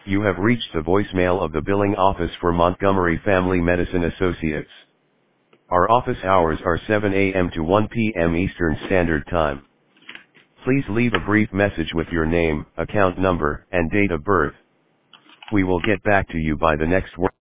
You have reached the voicemail of the billing office for Montgomery Family Medicine Associates. Our office hours are 7 a.m. to 1 p.m. Eastern Standard Time. Please leave a brief message with your name, account number, and date of birth. We will get back to you by the next work.